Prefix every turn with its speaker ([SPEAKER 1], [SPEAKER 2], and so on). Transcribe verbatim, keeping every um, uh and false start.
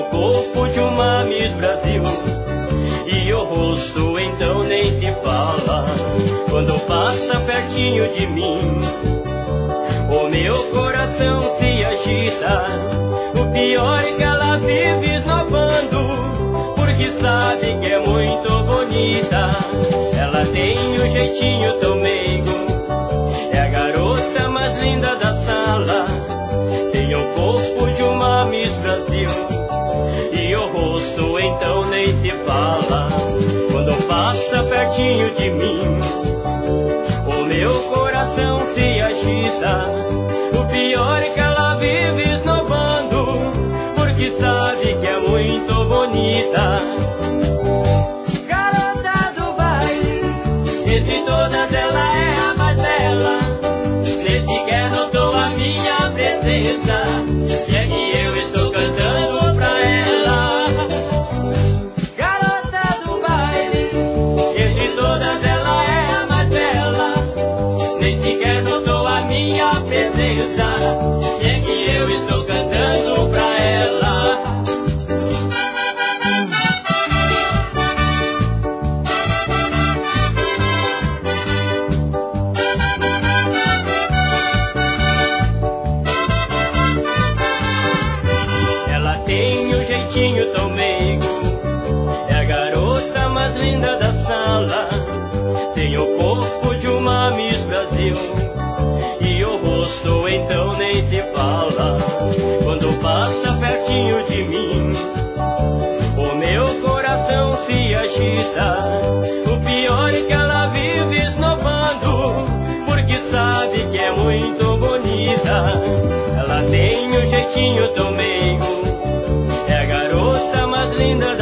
[SPEAKER 1] o corpo de uma Miss Brasil e o rosto então nem se fala. Quando passa pertinho de mim, o meu coração se agita. O pior é que ela vive esnobando, porque sabe que é muito bonita. Ela tem um jeitinho tão meigo, é a garota mais linda da sala. Tem o corpo de uma Miss Brasil e o rosto então nem se fala. Quando passa pertinho de mim, o meu coração se agita. O pior é que ela vive esnobando, porque sabe que é muito bonita. Garota do baile, entre todas ela é a mais bela. Nem sequer notou a minha presença, e é que eu estou cantando pra ela. Garota do baile, entre todas ela é a mais bela. Nem sequer notou a minha presença, e é que eu estou cantando pra ela. Ela tem um jeitinho tão meigo, é a garota mais linda da sala. Tem o corpo de uma Miss Brasil e o rosto então nem se fala. Quando passa pertinho de mim, o meu coração se agita. O pior é que ela vive esnobando, porque sabe que é muito bonita. Ela tem um jeitinho tão meigo, é a garota mais linda da